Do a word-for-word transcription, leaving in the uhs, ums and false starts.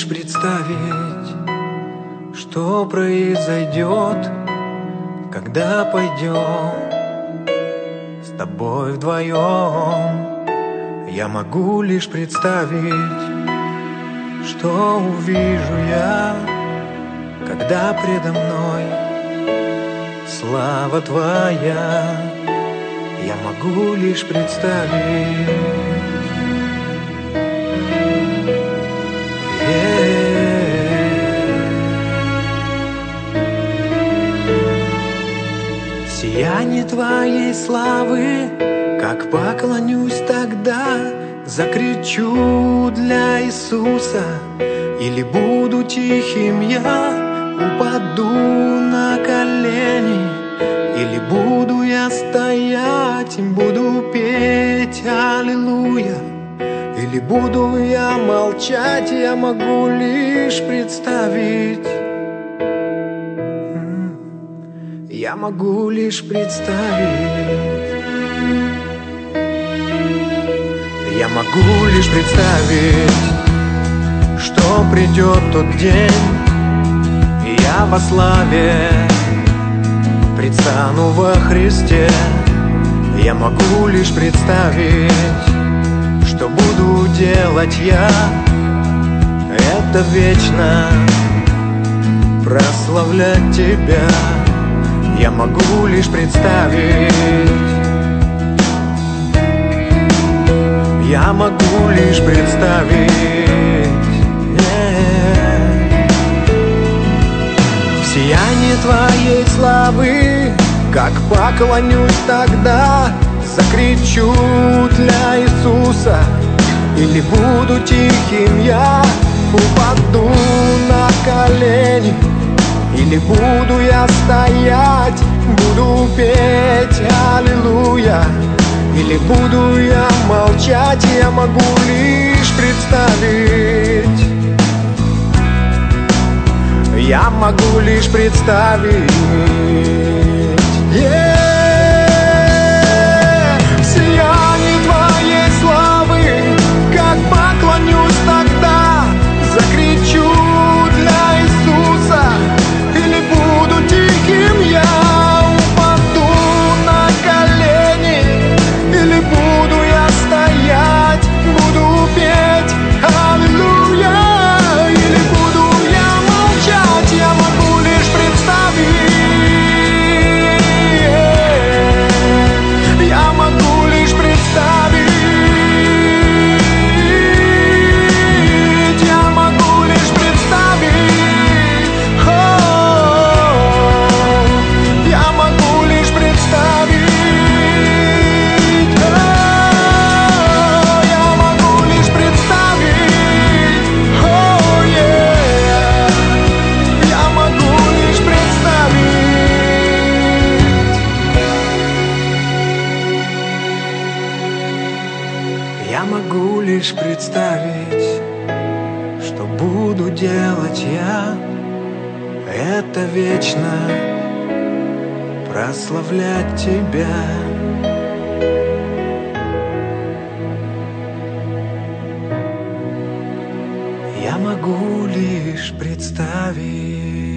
лишь представить, что произойдет, когда пойдем с тобой вдвоем. Я могу лишь представить, что увижу я, когда предо мной слава твоя. Я могу лишь представить. Сияние твоей славы, как поклонюсь тогда, закричу для Иисуса. Или буду тихим я, упаду на колени. Или буду я стоять и буду петь аллилуйя. Или буду я молчать, я могу лишь представить. Я могу лишь представить. Я могу лишь представить, что придет тот день, и я во славе предстану во Христе. Я могу лишь представить, что буду делать я. Это вечно прославлять Тебя. Я могу лишь представить. Я могу лишь представить. В сиянии Твоей славы, как поклонюсь тогда, закричу для Иисуса. Или буду тихим я, упаду на колени. Или буду я стоять, буду петь аллилуйя. Или буду я молчать, я могу лишь представить. Я могу лишь представить. Yeah. В сиянии Твоей славы, как поклонюсь тогда, закричу для Иисуса. Или буду тихим я, упаду на колени. Или буду я стоять, буду петь аллилуйя. Или буду я молчать, я могу лишь представить. Я могу лишь представить. Я могу лишь представить. О, я могу лишь представить. О, я могу лишь представить. О, yeah. Я могу лишь представить. Я могу лишь представить, что буду делать я. Это вечно прославлять Тебя. Я могу лишь представить.